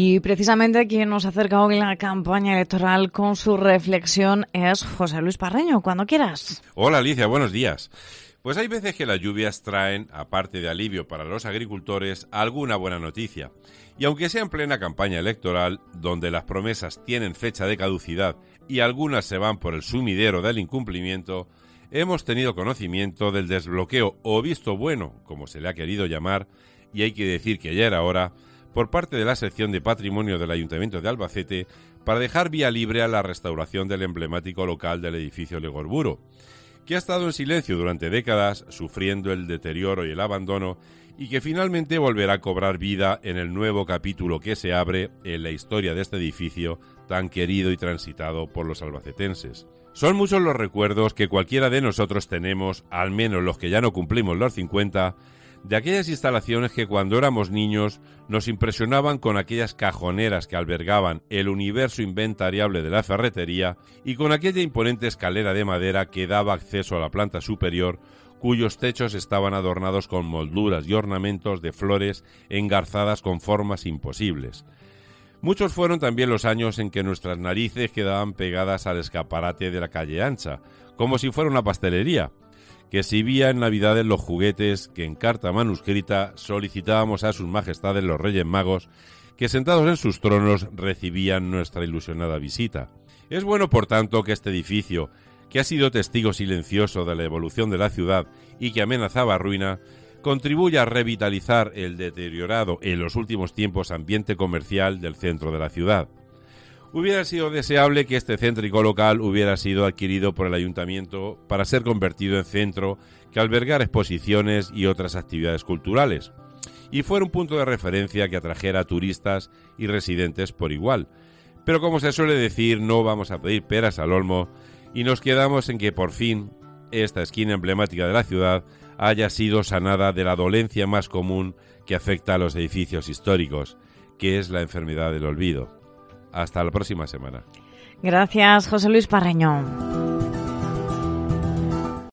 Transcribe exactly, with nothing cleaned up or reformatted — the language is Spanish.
Y precisamente quien nos acerca hoy la campaña electoral con su reflexión es José Luis Parreño. Cuando quieras. Hola Alicia, buenos días. Pues hay veces que las lluvias traen, aparte de alivio para los agricultores, alguna buena noticia. Y aunque sea en plena campaña electoral, donde las promesas tienen fecha de caducidad y algunas se van por el sumidero del incumplimiento, hemos tenido conocimiento del desbloqueo o visto bueno, como se le ha querido llamar, y hay que decir que ya era hora, por parte de la sección de Patrimonio del Ayuntamiento de Albacete, para dejar vía libre a la restauración del emblemático local del edificio Legorburo, que ha estado en silencio durante décadas, sufriendo el deterioro y el abandono, y que finalmente volverá a cobrar vida en el nuevo capítulo que se abre en la historia de este edificio tan querido y transitado por los albacetenses. Son muchos los recuerdos que cualquiera de nosotros tenemos, al menos los que ya no cumplimos los cincuenta, de aquellas instalaciones que cuando éramos niños nos impresionaban con aquellas cajoneras que albergaban el universo inventariable de la ferretería y con aquella imponente escalera de madera que daba acceso a la planta superior, cuyos techos estaban adornados con molduras y ornamentos de flores engarzadas con formas imposibles. Muchos fueron también los años en que nuestras narices quedaban pegadas al escaparate de la calle ancha, como si fuera una pastelería, que exhibía en Navidades los juguetes que en carta manuscrita solicitábamos a sus majestades los Reyes Magos, que sentados en sus tronos recibían nuestra ilusionada visita. Es bueno, por tanto, que este edificio, que ha sido testigo silencioso de la evolución de la ciudad y que amenazaba ruina, contribuya a revitalizar el deteriorado en los últimos tiempos ambiente comercial del centro de la ciudad. Hubiera sido deseable que este céntrico local hubiera sido adquirido por el ayuntamiento para ser convertido en centro que albergara exposiciones y otras actividades culturales, y fuera un punto de referencia que atrajera a turistas y residentes por igual. Pero como se suele decir, no vamos a pedir peras al olmo, y nos quedamos en que por fin esta esquina emblemática de la ciudad haya sido sanada de la dolencia más común que afecta a los edificios históricos, que es la enfermedad del olvido. Hasta la próxima semana. Gracias, José Luis Parreño.